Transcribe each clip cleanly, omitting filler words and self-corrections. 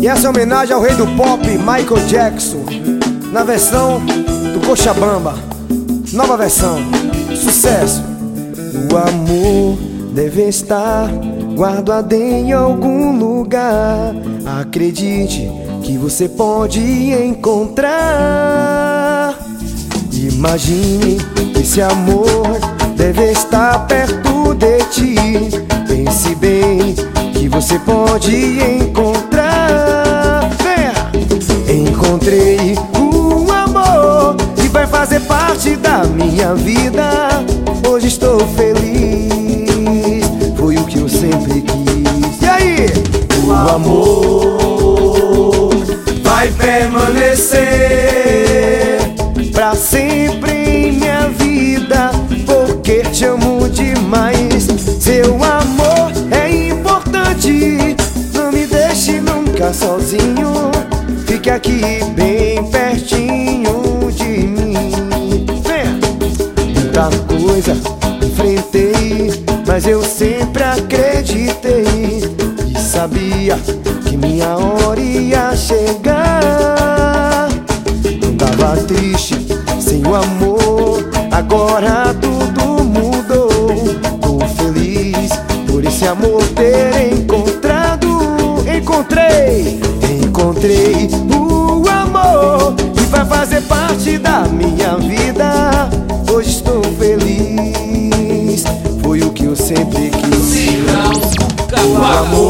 E essa é homenagem ao rei do pop, Michael Jackson, na versão do Cochabamba. Nova versão, sucesso. O amor deve estar guardado em algum lugar. Acredite que você pode encontrar. Imagine que esse amor deve estar perto de ti. Pense bem que você pode encontrar. Venha! Encontrei um amor que vai fazer parte da minha vida. Hoje estou feliz, foi o que eu sempre quis. E aí? O amor vai permanecer pra sempre em minha vida, porque te amo demais. Seu amor é importante, não me deixe nunca sozinho. Fique aqui bem pertinho de mim. Venha! Muita coisa enfrentei, mas eu sempre acreditei e sabia que minha hora ia chegar. Andava triste, sem o amor, agora tudo mudou. Tô feliz por esse amor ter encontrado. Encontrei o amor que vai fazer parte da minha vida. Hoje estou feliz, foi o que eu sempre quis. O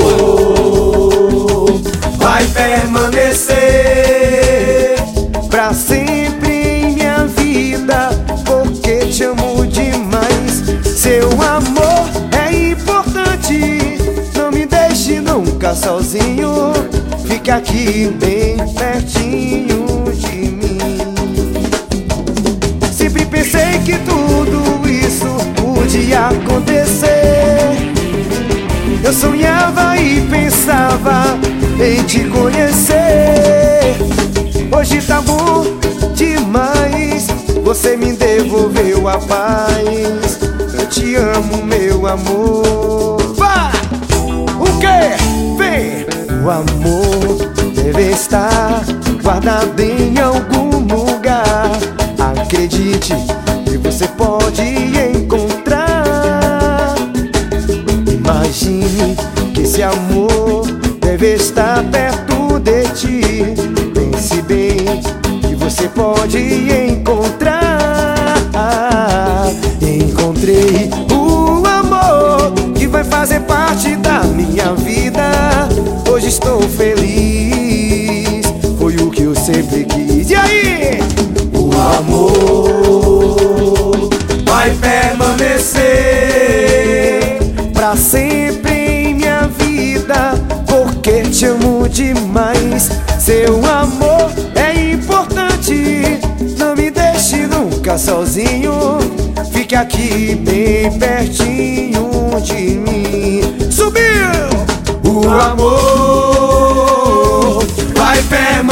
amor vai permanecer pra sempre em minha vida, porque te amo demais. Seu amor é importante, não me deixe nunca sozinho. Fique aqui bem pertinho de mim. Sempre pensei que tudo isso podia acontecer. Eu sonhava e pensava em te conhecer. Hoje tá bom demais, você me devolveu a paz. Eu te amo, meu amor. Vai! O quê? Vem! O amor deve estar guardado em algum lugar. Acredite que você pode encontrar. Imagine que esse amor deve estar perto de ti. Pense bem que você pode encontrar. Encontrei o amor que vai fazer parte da minha vida. Hoje estou feliz, foi o que eu sempre quis. E aí? O amor vai permanecer pra sempre em minha vida, porque te amo demais. Seu amor é importante, não me deixe nunca sozinho. Fique aqui bem pertinho de mim. Subiu! O amor vai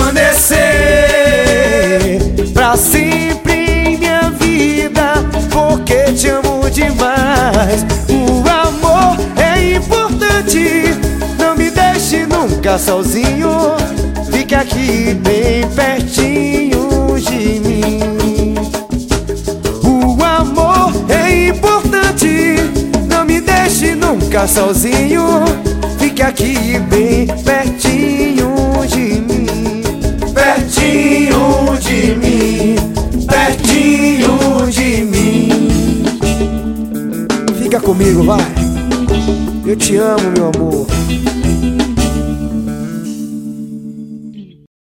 permanecer pra sempre em minha vida, porque te amo demais. O amor é importante, não me deixe nunca sozinho. Fique aqui bem pertinho de mim. O amor é importante, não me deixe nunca sozinho. Fique aqui bem pertinho de mim. Pertinho de mim, pertinho de mim. Fica comigo, vai. Eu te amo, meu amor.